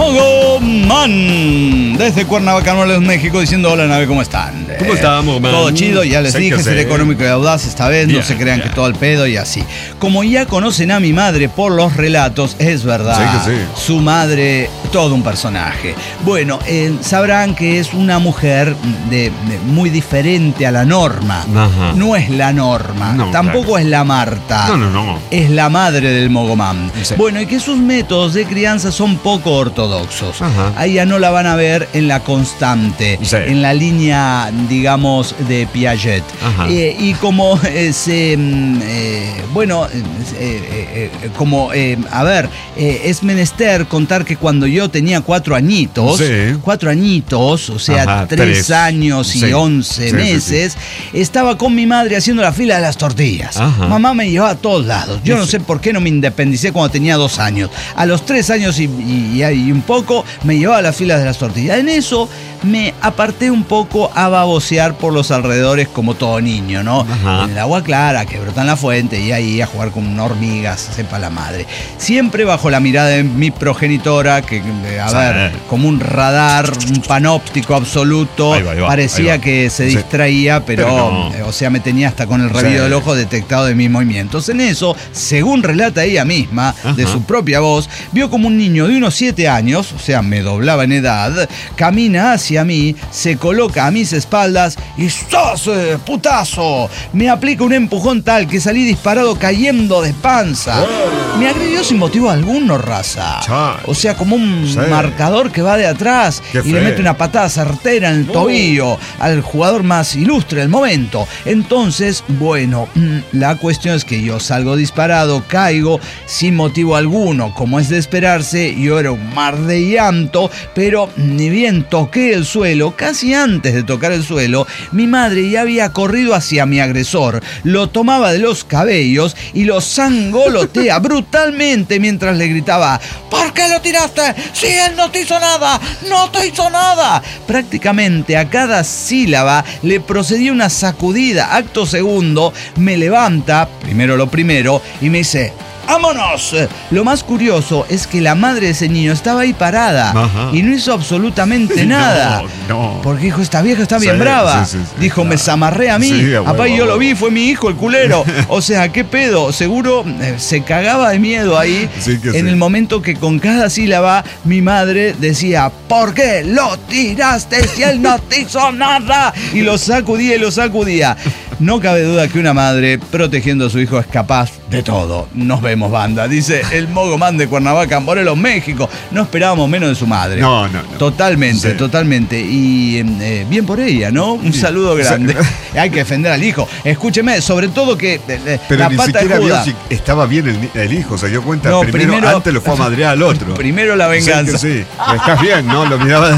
Mogomán desde Cuernavaca, Morelos, México, diciendo: hola, nave, ¿cómo están? ¿Cómo están, Mogomán? Todo chido, ya les Sé dije, que ser sé. económico y audaz esta vez, Bien, no se crean bien. que todo el pedo y así. Como ya conocen a mi madre por los relatos, es verdad, Sí que sí. su madre, todo un personaje. Bueno, eh, sabrán que es una mujer de, de- muy diferente a la norma. Ajá. No es la norma, No, tampoco claro. es la Marta. No, no, no. Es la madre del Mogomán. Sí. Bueno, y que sus métodos de crianza son poco ortodoxos. Ajá. Ahí ya no la van a ver en la constante, Sí. en la línea, digamos, de Piaget. Ajá. Eh, y como eh, se, mm, eh, bueno, eh, eh, eh, como, eh, a ver, eh, es menester contar que cuando yo tenía cuatro añitos, Sí. cuatro añitos, o sea, Ajá, tres, tres. años y Sí. once Sí, sí, meses, estaba con mi madre haciendo la fila de las tortillas. Ajá. Mamá me llevaba a todos lados. Yo no sé por qué no me independicé cuando tenía dos años. A los tres años y, y- y un poco me llevaba a las filas de las tortillas. En eso me aparté un poco a babosear por los alrededores como todo niño, ¿no? Ajá. En el agua clara que brota en la fuente y ahí a jugar con hormigas, sepa la madre. Siempre bajo la mirada de mi progenitora, que, eh, a Sí. ver, como un radar, un panóptico absoluto, Ahí va, ahí va, parecía ahí va. que se Sí. distraía, pero, Pero no. eh, o sea, me tenía hasta con el rabillo Sí. del ojo detectado de mis movimientos. En eso, según relata ella misma, de Ajá. su propia voz, vio como un niño de unos siete años, o sea, me doblaba en edad, camina hacia mí, se coloca a mis espaldas y ¡sos, eh, putazo! Me aplica un empujón tal que salí disparado cayendo de panza. Me agredió sin motivo alguno, raza. Chale. O sea, como un Sí. marcador que va de atrás Qué y le feo. mete una patada certera en el tobillo al jugador más ilustre del momento. Entonces, bueno, mm, la cuestión es que yo salgo disparado, caigo sin motivo alguno. Como es de esperarse, yo era un mar de llanto, pero ni bien toqué el suelo, casi antes de tocar el suelo, mi madre ya había corrido hacia mi agresor, lo tomaba de los cabellos y lo sangolotea brutalmente mientras le gritaba: ¿por qué lo tiraste? Si él no te hizo nada, no te hizo nada. Prácticamente a cada sílaba le procedía una sacudida. Acto segundo, me levanta, primero lo primero, y me dice: ¡vámonos! Lo más curioso es que la madre de ese niño estaba ahí parada. Ajá. Y no hizo absolutamente No, nada. no. Porque dijo: esta vieja está bien Sí, brava. sí, sí, sí, Dijo: me claro. zamarré a mí. Sí, a huevo, Apá, y a yo lo huevo. vi, fue mi hijo el culero. O sea, ¿qué pedo? Seguro eh, se cagaba de miedo ahí. Sí que en sí. el momento que con cada sílaba mi madre decía: ¿por qué lo tiraste si él no te hizo nada? Y lo sacudía y lo sacudía. No cabe duda que una madre protegiendo a su hijo es capaz de todo. Nos vemos, banda. Dice el Mogomán de Cuernavaca, Morelos, México. No esperábamos menos de su madre. No, no, no. Totalmente, Sí. totalmente. Y eh, bien por ella, ¿no? Un Sí. saludo grande. Sí. Hay que defender al hijo. Escúcheme, sobre todo que eh, Pero la ni pata de siquiera vio Judas. si estaba bien el, ni- el hijo, se dio cuenta. No, primero, primero- antes lo fue a madrear al otro. Primero la venganza. Sí, que sí. Estás bien, ¿no? Lo miraba.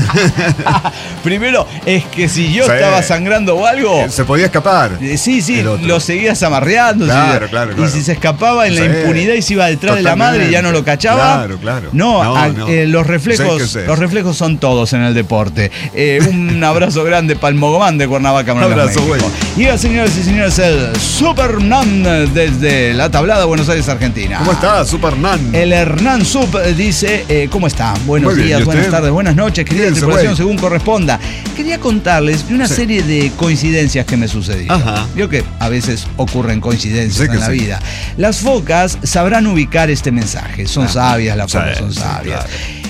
Primero, es que si yo Sí. estaba sangrando o algo. Se podía escapar. Eh, Sí, sí, El otro. lo seguías amarreando. Claro, sí. claro, Y claro. si se escapaba en la Sí. impunidad y se iba detrás de la madre y ya no lo cachaba. Claro, claro. No, No, a- no. eh, los reflejos, Sí que sí. los reflejos son todos en el deporte. Eh, un abrazo grande para el Mogomán de Cuernavaca, Morelos, Abrazo, México. güey. Llega, señoras y señores, el Supernan desde la Tablada, Buenos Aires, Argentina. ¿Cómo está, Superman? El Hernán Sub eh, dice: eh, ¿cómo está? Buenos Muy bien, días, ¿y buenas usted? tardes, buenas noches, querida Fíjense, tripulación, güey. según corresponda. Quería contarles de una Sí. serie de coincidencias que me sucedieron. Ajá. Vio que a veces ocurren coincidencias Sí que en la sí. vida. Las focas sabrán ubicar este mensaje. Son Ah, sabias, las sí, focas son sí, sabias. claro.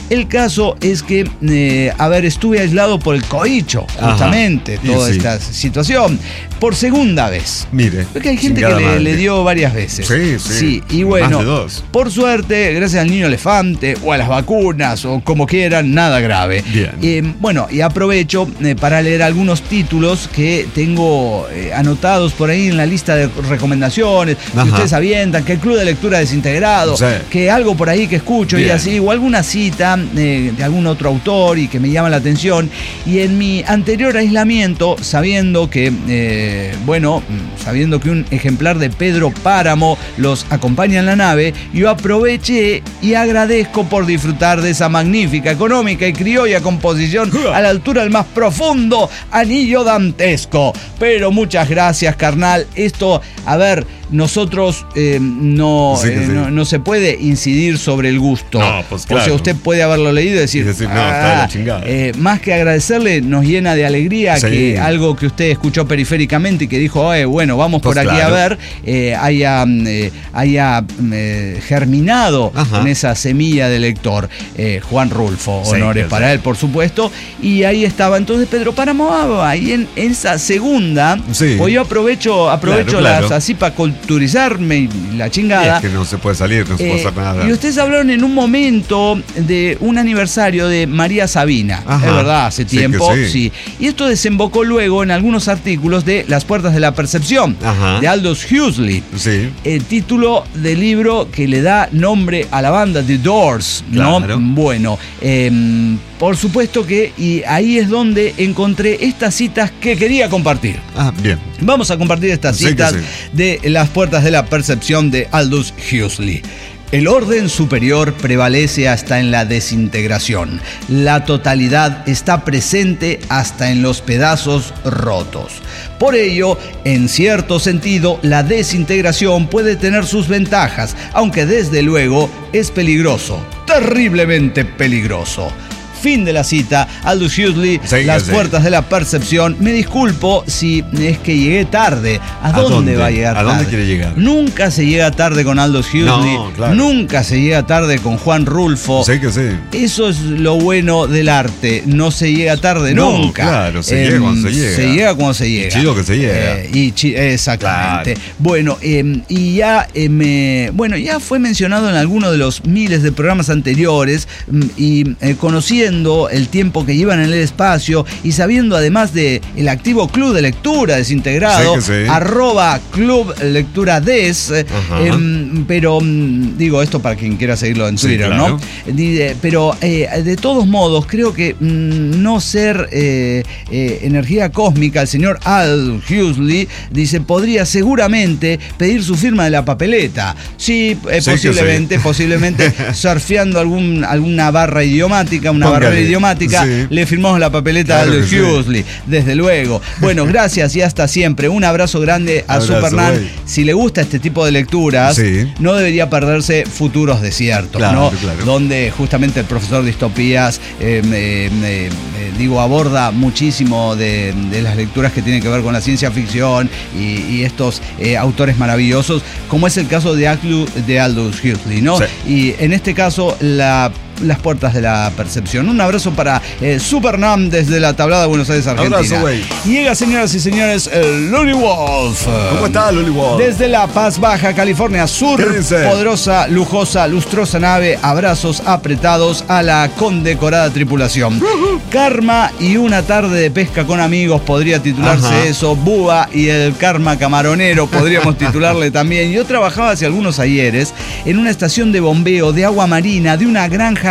El caso es que, eh, a ver, estuve aislado por el coicho, justamente, Ajá. toda sí. esta situación, por segunda vez. Mire. Porque hay gente que le, le dio varias veces. Sí, sí. Sí, y bueno, Más de dos. por suerte, gracias al niño elefante o a las vacunas o como quieran, nada grave. Bien. Eh, bueno, y aprovecho eh, para leer algunos títulos que tengo eh, anotados por ahí en la lista de recomendaciones, Ajá. que ustedes avientan, que el Club de Lectura Desintegrado, Sí. que algo por ahí que escucho Bien. y así, o alguna cita eh, de algún otro autor y que me llama la atención. Y en mi anterior aislamiento, sabiendo que, eh, bueno, sabiendo que un ejemplar de Pedro Páramo los acompaña en la nave, yo aproveché y agradezco por disfrutar de esa magnífica, económica y criolla composición a la altura del más profundo anillo dantesco. Pero muchas gracias, carnal. Esto, a ver, nosotros eh, no, Sí que eh, sí. no, no se puede incidir sobre el gusto. No, pues O sea, claro. usted puede haberlo leído y decir, Y decir, no, está de la chingada. eh, más que agradecerle, nos llena de alegría Sí. que algo que usted escuchó periféricamente y que dijo, eh, bueno, vamos Pues por aquí claro. a ver, eh, haya, eh, haya eh, germinado Ajá. en esa semilla de lector. Eh, Juan Rulfo, Sí, honores que para sí. él, por supuesto. Y ahí estaba entonces Pedro Páramo, ah, ahí en esa segunda, Sí. pues yo aprovecho, aprovecho Claro, claro. las así para culturizarme y la Y chingada. es que no se puede salir, no se puede Eh, hacer nada. y ustedes hablaron en un momento de un aniversario de María Sabina, Ajá. es verdad, hace Sí que tiempo, sí. sí. Y esto desembocó luego en algunos artículos de Las Puertas de la Percepción, Ajá. de Aldous Huxley. Sí. El título del libro que le da nombre a la banda The Doors, ¿no? Claro. Bueno, eh, por supuesto que, y ahí es donde encontré estas citas que quería compartir. Ah, bien. Vamos a compartir estas Sí que citas sí. de Las Puertas de la Percepción de Aldous Huxley. El orden superior prevalece hasta en la desintegración. La totalidad está presente hasta en los pedazos rotos. Por ello, en cierto sentido, la desintegración puede tener sus ventajas, aunque desde luego es peligroso, terriblemente peligroso. Fin de la cita. Aldous Huxley, Sí, Las sí. Puertas de la Percepción. Me disculpo si es que llegué tarde. ¿A, ¿A dónde, dónde? va a llegar ¿A tarde? dónde quiere llegar? Nunca se llega tarde con Aldous Huxley. No, claro. Nunca se llega tarde con Juan Rulfo. Sí que sí. Eso es lo bueno del arte. No se llega tarde No, nunca. claro, se llega cuando se llega. Se llega cuando se llega. chido que se llega. Eh, y chi- exactamente. Claro. Bueno, eh, y ya eh, me, bueno, ya fue mencionado en alguno de los miles de programas anteriores mm, y eh, conociendo el tiempo que llevan en el espacio y sabiendo además de el activo Club de Lectura Desintegrado, Sí que sí. arroba Club Lectura Des, eh, Ajá. em, pero mm, digo esto para quien quiera seguirlo en Sí, Twitter, claro. ¿no? Di- Pero eh, de todos modos, creo que mm, no ser eh, eh, energía cósmica, el señor Aldous Huxley dice, podría seguramente pedir su firma de la papeleta. Sí, eh, Sí que posiblemente, sí. posiblemente surfeando algún, alguna barra idiomática, una Póngale. barrera idiomática, Sí. le firmamos la papeleta Claro a Aldous que sí. Huxley, desde luego. Bueno, gracias y hasta siempre. Un abrazo grande a Abrazo, Supernan. güey. Si le gusta este tipo de lecturas, Sí. no debería perderse Futuros Desiertos, Claro, ¿no? claro. Donde justamente el profesor Distopías, eh, eh, eh, digo, aborda muchísimo de, de las lecturas que tienen que ver con la ciencia ficción y, y estos eh, autores maravillosos, como es el caso de, Aclu, de Aldous Huxley, ¿no? Sí. Y en este caso, la Las Puertas de la Percepción. Un abrazo para eh, Supernam desde la tablada de Buenos Aires, Argentina. Abrazo, güey. Llega, señoras y señores, el Luli Wolf. ¿Cómo está, Luli Wolf? Desde La Paz, Baja California Sur, ¿Qué dice? poderosa, lujosa, lustrosa nave, abrazos apretados a la condecorada tripulación. Karma y una tarde de pesca con amigos podría titularse Ajá. eso. Búa y el karma camaronero podríamos titularle también. Yo trabajaba hace algunos ayeres en una estación de bombeo de agua marina de una granja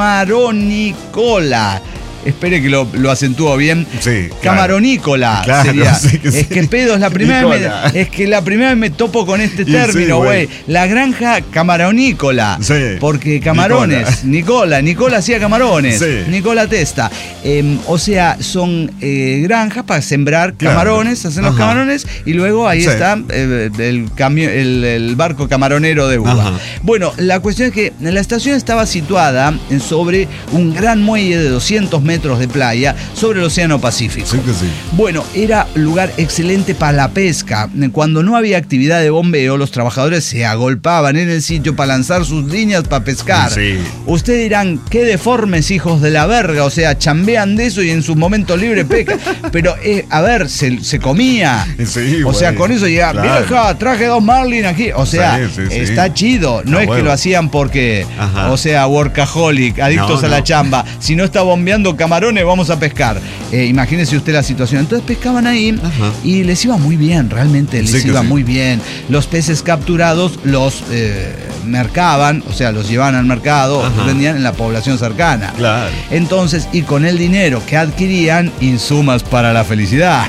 camaronícola. Espere que lo, lo acentúo bien. Sí, claro. Camaronícola Claro, sería. sí que sí. Es que pedo es la primera vez Nicola. me, es que la primera vez me topo con este Y sí, término, güey. güey. La granja camaronícola. Sí. Porque camarones. Nicola. Nicola hacía camarones. Sí. Nicola Testa. Eh, o sea, son eh, granjas para sembrar Claro. camarones, hacen los Ajá. camarones y luego ahí Sí. está eh, el, cambio, el, el barco camaronero de uva. Ajá. Bueno, la cuestión es que la estación estaba situada sobre un gran muelle de doscientos metros metros de playa sobre el Océano Pacífico. Sí que sí. Bueno, era lugar excelente para la pesca. Cuando no había actividad de bombeo, los trabajadores se agolpaban en el sitio para lanzar sus líneas para pescar. Sí. Ustedes dirán, qué deformes hijos de la verga, o sea, chambean de eso y en sus momentos libres pescan. Pero, eh, a ver, se, se comía. Sí, o sea, güey. con eso llega, Claro. vieja, traje dos marlin aquí. O sea, Sí, sí, sí. está chido. No Ah, es que bueno. lo hacían porque, Ajá. o sea, workaholic, adictos No, a la no. chamba. Si no está bombeando camarones, vamos a pescar. Eh, imagínese usted la situación. Entonces pescaban ahí Ajá. y les iba muy bien, realmente les Sí que iba sí. muy bien. Los peces capturados los eh, mercaban, o sea, los llevaban al mercado, Ajá. los vendían en la población cercana. Claro. Entonces, y con el dinero que adquirían, insumas para la felicidad.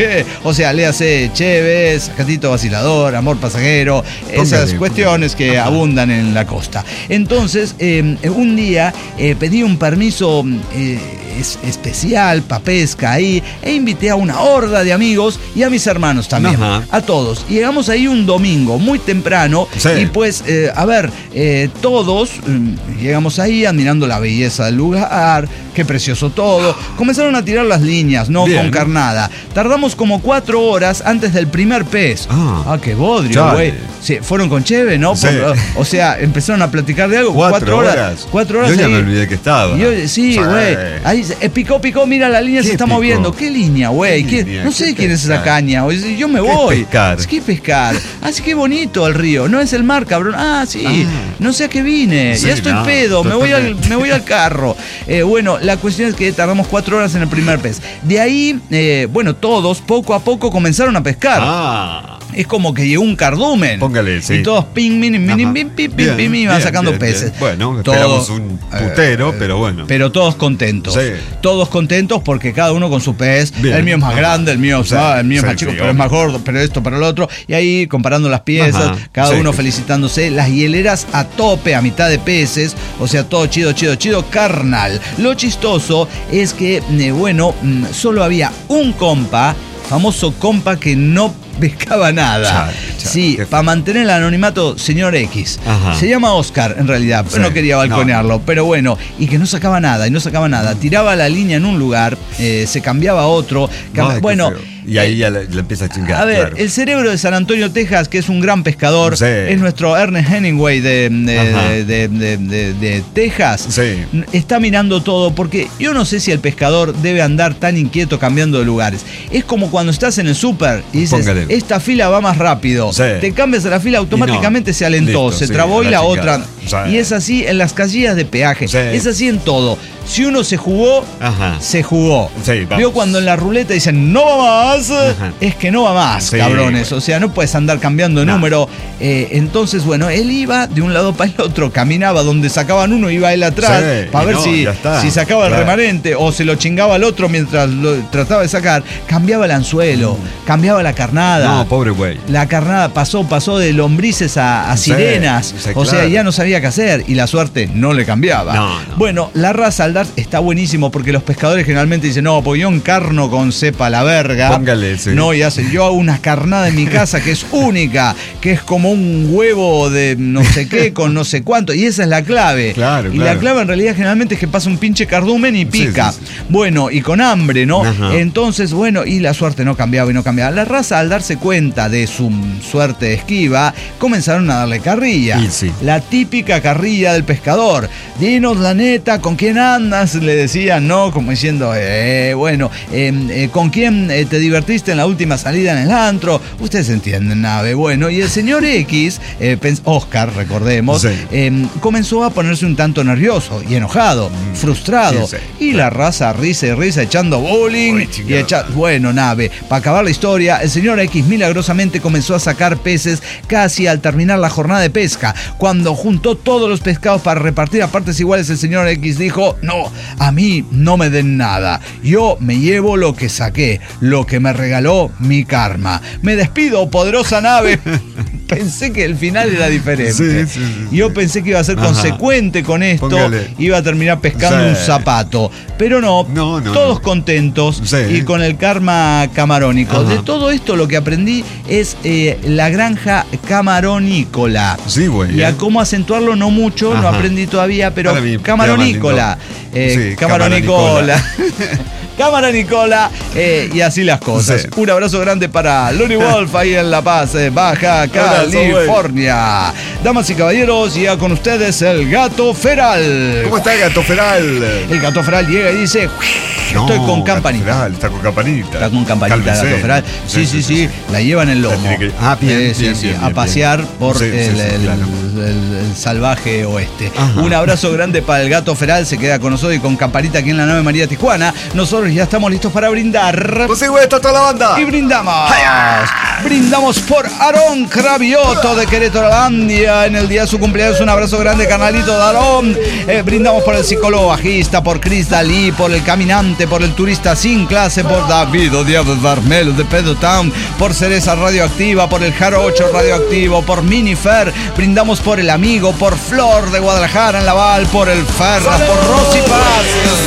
O sea, le hace cheves, sacatito vacilador, amor pasajero, esas Póngale, cuestiones póngale. que Ajá. abundan en la costa. Entonces, eh, un día eh, pedí un permiso eh, es- especial para pesca ahí e invité a una horda de amigos y a mis hermanos también, Ajá. a todos. Y llegamos ahí un domingo muy temprano Sí. y pues, eh, a ver, eh, todos mm, llegamos ahí admirando la belleza del lugar, qué precioso todo. Comenzaron a tirar las líneas, no Bien. con carnada. Tardamos como cuatro horas antes del primer pez. Ah. qué bodrio, Chale. güey. Sí, fueron con cheve, ¿no? Sí. Por- o sea, empezaron a platicar de algo. Cuatro horas. Cuatro horas Yo ya ahí. me olvidé que estaba. Y yo, sí, Sí. güey. Ahí se- eh, picó, picó, mira, la línea ¿Qué se está picó? moviendo. ¿Qué línea, güey? ¿Qué ¿Qué- línea? No sé ¿Qué quién es esa pescar? caña. O sea, yo me ¿Qué voy. pescar? Es que pescar. Así que bonito el río. No es el mar, cabrón. Ah, sí. Ah. No sé a qué vine. Sí, ya estoy no, pedo. Me voy, al, totalmente. me voy al carro. Eh, bueno, la cuestión es que tardamos cuatro horas en el primer pez. De ahí, eh, bueno, todos poco a poco comenzaron a pescar. Ah. Es como que llegó un cardumen. Póngale, sí. Y todos ping, mini, mini, Ajá. pim, pim, pim, Bien, pim, iban bien, sacando bien, peces. bien. Bueno, Todo- esperamos un putero, eh, pero bueno. Pero todos contentos. Sí. Todos contentos porque cada uno con su pez. Bien. El mío es más Ajá. grande, el mío, Sí, ah, el mío sí, es más chico, sí, pero es obvio. más gordo, pero esto, pero lo otro. Y ahí comparando las piezas, Ajá. cada Sí. uno felicitándose. Las hieleras a tope, a mitad de peces. O sea, todo chido, chido, chido, carnal. Lo chistoso es que, eh, bueno, mm, solo había un compa, famoso compa que no pescaba nada. Chale, chale, sí, qué para mantener el anonimato, señor X. Ajá. Se llama Oscar, en realidad, pero Sí, no quería balconearlo. Pero bueno, y que no sacaba nada, y no sacaba nada. Tiraba la línea en un lugar, eh, se cambiaba a otro. cam- Ay, qué bueno. feo. Y ahí ya le, le empieza a chingar. A ver, claro. el cerebro de San Antonio, Texas, que es un gran pescador, Sí. es nuestro Ernest Hemingway de, de, Ajá. de- de- de- de- de Texas. Sí. Está mirando todo, porque yo no sé si el pescador debe andar tan inquieto cambiando de lugares. Es como cuando estás en el súper y dices, Póngale. esta fila va más rápido. Sí. Te cambias a la fila, automáticamente Y no. se alentó, Listo, se sí, trabó a y la la chingada. otra. Sí. Y es así en las casillas de peaje. Sí. Es así en todo. Si uno se jugó, Ajá. se jugó. Sí, vamos. Vio cuando en la ruleta dicen no va más, Ajá. es que no va más, Sí, cabrones. güey. O sea, no puedes andar cambiando de No. número. Eh, entonces, bueno, él iba de un lado para el otro, caminaba donde sacaban uno, iba él atrás, Sí, para y ver no, si, ya está. si sacaba el Claro. remanente o se lo chingaba al otro mientras lo trataba de sacar. Cambiaba el anzuelo, cambiaba la carnada. No, pobre güey. La carnada pasó, pasó de lombrices a, a Sí, sirenas. sí, o sea, claro. ya no sabía qué hacer y la suerte no le cambiaba. No, no. Bueno, la raza al dar está buenísimo porque los pescadores generalmente dicen, no, porque yo encarno con cepa la verga. Póngale, sí. No, y hacen, yo hago una carnada en mi casa que es única, que es como un huevo de no sé qué con no sé cuánto. Y esa es la clave. Claro, y claro. la clave en realidad generalmente es que pasa un pinche cardumen y pica. sí, sí. Bueno, y con hambre, ¿no? Ajá. Entonces, bueno, y la suerte no cambiaba y no cambiaba. La raza, al darse cuenta de su suerte esquiva, comenzaron a darle carrilla. Y sí. La típica carrilla del pescador. Dinos la neta, ¿con quién andas? Le decían, ¿no? Como diciendo, eh, bueno, eh, eh, ¿con quién eh, te divertiste en la última salida en el antro? Ustedes entienden, nave. Bueno, y el señor X, eh, pens- Oscar, recordemos, Sí. eh, comenzó a ponerse un tanto nervioso y enojado, frustrado. Sí, sí. Y la raza risa y risa echando bowling Uy, y chingada. echa- bueno, nave. Para acabar la historia, el señor X milagrosamente comenzó a sacar peces casi al terminar la jornada de pesca. Cuando juntó todos los pescados para repartir a partes iguales, el señor X dijo, no, a mí no me den nada. Yo me llevo lo que saqué, lo que me regaló mi karma. Me despido, poderosa nave. pensé que el final era diferente. Sí, sí, sí, Yo sí. pensé que iba a ser Ajá. consecuente con esto, Póngale. iba a terminar pescando Sí. un zapato. Pero no, No, no, todos no. contentos Sí. y con el karma camarónico. Ajá. De todo esto lo que aprendí es eh, la granja camaronícola. Sí, güey. Y ¿eh? a cómo acentuarlo no mucho, no Ajá. aprendí todavía, pero Para mí, camaronícola. Eh, Sí, camaronícola. Cámara Nicola, eh, y así las cosas. Sí. Un abrazo grande para Lonnie Wolf ahí en La Paz, eh, Baja Abrazo, California. Damas y caballeros, ya con ustedes el Gato Feral. ¿Cómo está, Gato Feral? El Gato Feral llega y dice: estoy No, con Gato campanita. Feral, está con campanita. Está con campanita, Cálmese. Gato Feral. Sí, sí, sí, la llevan en el lomo. La tiene que- Ah, bien, Eh, sí, bien, sí, bien, a bien, pasear bien. por Sí, sí, el, sí, el- claro. el- el salvaje oeste. Ajá. Un abrazo grande para el Gato Feral, se queda con nosotros y con campanita aquí en la nave María Tijuana. Nosotros ya estamos listos para brindar. Pues sí, güey, está toda la banda. Y brindamos. Brindamos por Aarón Cravioto de Querétaro-Landia en el día de su cumpleaños. Un abrazo grande, canalito de Aarón. Eh, brindamos por el psicólogo bajista, por Cris Dalí, por el caminante, por el turista sin clase, por David Odiado Darmelo de Pedo Town, por Cereza Radioactiva, por el Jaro ocho Radioactivo, por Minifer. Brindamos por el amigo, por Flor de Guadalajara en Laval, por el Ferra, por Rosy Paz.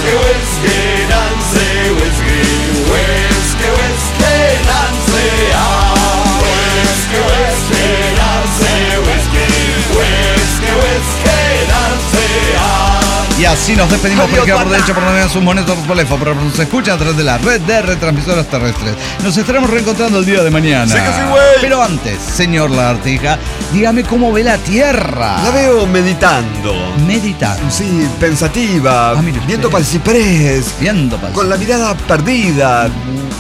Y así nos despedimos por quedar por derecho por no sus monedas por teléfono, pero nos escuchan a través de la red de retransmisoras terrestres. Nos estaremos reencontrando el día de mañana. Sí que sí, güey. Pero antes, señor Lagartija, dígame cómo ve la Tierra. La veo meditando. Meditando, Sí, pensativa, Ah, mire usted. viendo para el ciprés, viendo para el con la mirada perdida,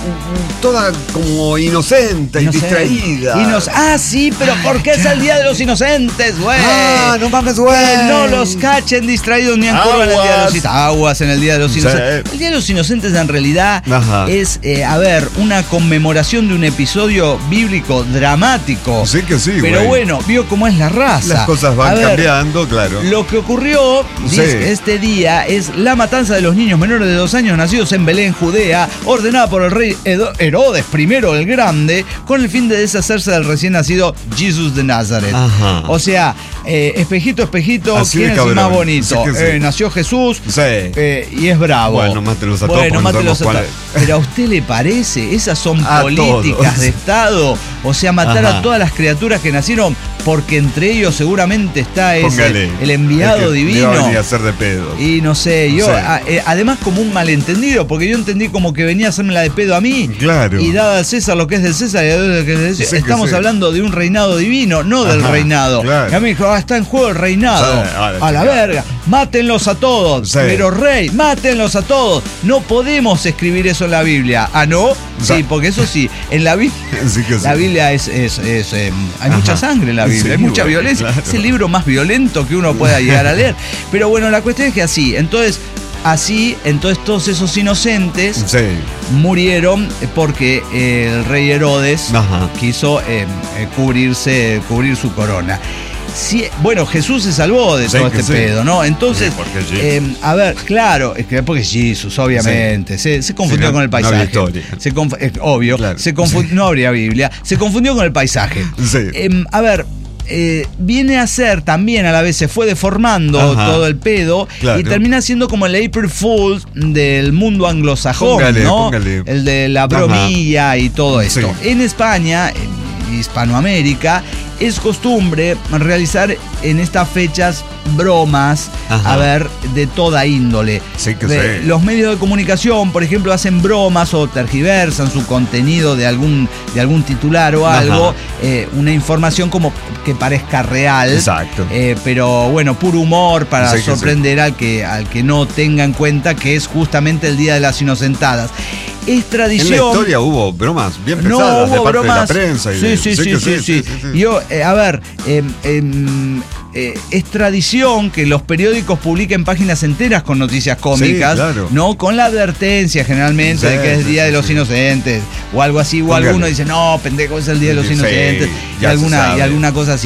toda como inocente y Inocente. distraída. Inos- ah, sí, pero ¿por qué es el Día de los Inocentes, güey? Ah, no mames, güey. Que no los cachen distraídos ni en curva en el Día de los Aguas. Inocentes. Aguas en el Día de los Sí. Inocentes. El Día de los Inocentes en realidad Ajá. es, eh, a ver, una conmemoración de un episodio bíblico dramático. Sí que sí, Pero güey. bueno, vio cómo es la raza. Las cosas A van ver, cambiando, claro. Lo que ocurrió Sí. dice, este día es la matanza de los niños menores de dos años nacidos en Belén, Judea, ordenada por el rey Edo- Herodes primero el Grande, con el fin de deshacerse del recién nacido Jesús de Nazaret. Ajá. O sea, eh, espejito, espejito, Así ¿quién de es el cabrón. más bonito? Sí que sí. Eh, nació Jesús Sí. eh, y es bravo. Bueno, mátelos a todos Bueno, porque no mátelos a sabemos todos. cuál Pero a usted le parece, esas son A políticas todos. de Estado. O sea, matar Ajá. a todas las criaturas que nacieron porque entre ellos seguramente está ese, Póngale. el enviado El que divino. le va a venir a hacer de pedo. Y no sé, yo, Sí. a- eh, además como un malentendido, porque yo entendí como que venía a hacerme la de pedo a mí. Claro. Y dada al César lo que es del César y a Dios lo que es del César. Sí que Estamos sí. hablando de un reinado divino, no del Ajá, reinado. claro. Y a mí me dijo, ah, está en juego el reinado. Sí, ahora a la sí, verga, mátenlos a todos. Sí. Pero rey, mátenlos a todos. No podemos escribir eso en la Biblia. ¿Ah, no? Sí, Sí. porque eso sí, en la Biblia, Sí que sí. la Biblia es, es, es, eh, hay Ajá. mucha sangre en la Biblia, Sí, hay mucha güey, violencia. claro. Es el libro más violento que uno pueda llegar a leer. Pero bueno, la cuestión es que así, entonces, así, entonces todos esos inocentes Sí. murieron porque eh, el rey Herodes Ajá. quiso eh, eh, cubrirse, cubrir su corona. Sí, bueno, Jesús se salvó de Sí, todo que este sí. pedo, ¿no? Entonces, Sí, porque Jesús. eh, a ver, claro, es que porque Jesús, obviamente, se, se confundió Sí, no- con el no había paisaje. historia. Se conf- es obvio, Claro. se confu- no habría Biblia, se confundió con el paisaje. Sí. Em, a ver, eh, viene a ser también a la vez, se fue deformando Ajá. todo el pedo Claro. y termina siendo como el April Fool del mundo anglosajón, Póngale, ¿no? póngale. El de la Ajá. bromilla y todo esto. Sí. En España, en Hispanoamérica, es costumbre realizar en estas fechas bromas, Ajá. a ver, de toda índole. Sí que De- sí. Los medios de comunicación, por ejemplo, hacen bromas o tergiversan su contenido de algún, de algún titular o Ajá. algo, eh, una información como que parezca real. Exacto. Eh, pero bueno, puro humor para Sí que sorprender al que, al que no tenga en cuenta que es justamente el Día de las Inocentadas. Es En la tradición. historia hubo bromas bien No pesadas de hubo parte bromas. de la prensa. Y sí, de- sí, sí, que sí, sí, Yo, eh, a ver, em, em, eh, es tradición que los periódicos publiquen páginas enteras con noticias cómicas, claro. no con la advertencia generalmente Sí, de que es sí, Día sí, de los sí. Inocentes o algo así, o Póngale. alguno dice, no, pendejo, es el Día de los Sí, Inocentes y ya se alguna, y sabe. alguna cosa así.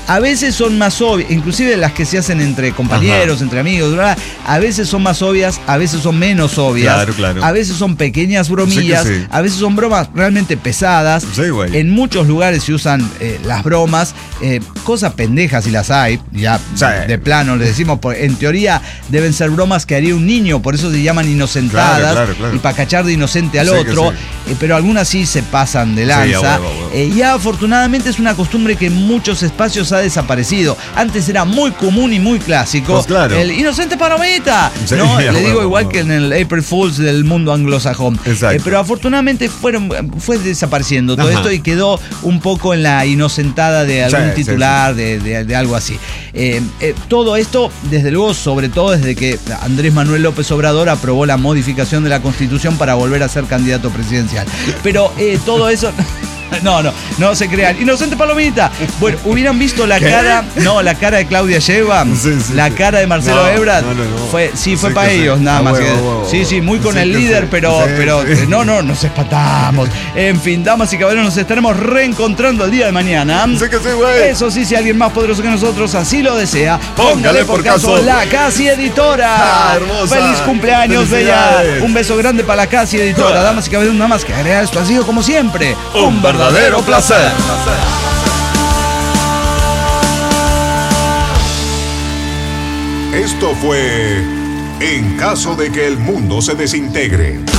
a veces son más obvias, inclusive las que se hacen entre compañeros, Ajá. entre amigos, ¿verdad? A veces son más obvias, a veces son menos obvias. Claro, claro. A veces son pequeñas bromillas, sí sí. a veces son bromas realmente pesadas. Sí, güey. En muchos lugares se usan eh, las bromas, eh, cosas pendejas y las hay, ya sí. de plano les decimos, en teoría deben ser bromas que haría un niño, por eso se llaman inocentadas, claro, claro, claro. y para cachar de inocente al sí, otro, sí. eh, pero algunas sí se pasan de lanza. Sí, a huevo, a huevo. Eh, y afortunadamente es una costumbre que en muchos espacios ha desaparecido. Antes era muy común y muy clásico. Pues claro. El inocente palomita. Sí, ¿no? Le digo huevo, igual huevo. que en el April Fools del mundo anglosajón. Exacto. Eh, pero afortunadamente fueron, fue desapareciendo todo Ajá. esto y quedó un poco en la inocentada de algún sí, titular, sí, sí. De, de, de algo así. Eh, eh, todo esto, desde luego, sobre todo desde que Andrés Manuel López Obrador aprobó la modificación de la Constitución para volver a ser candidato presidencial. Pero eh, todo eso... No, no, no se crean. Inocente palomita. Bueno, hubieran visto la ¿Qué? cara, no, la cara de Claudia Sheinbaum, sí, sí, la cara de Marcelo no, Ebrard. No, no, no. Fue, sí, fue sí, para ellos, sí. nada ah, más. Huevo, que, huevo, sí, sí, muy con sí, el líder, sí, pero, sí, pero sí. no, no, nos espantamos. En fin, damas y caballeros, nos estaremos reencontrando el día de mañana. Sí que sí, güey. Eso sí, si alguien más poderoso que nosotros así lo desea, póngale, póngale por, por caso, caso la Casi Editora. Ah, hermosa. Feliz cumpleaños, bella. Un beso grande para la Casi Editora. Damas y caballeros, nada más que agregar, esto ha sido como siempre un, un verdadero placer. placer. Esto fue En caso de que el mundo se desintegre.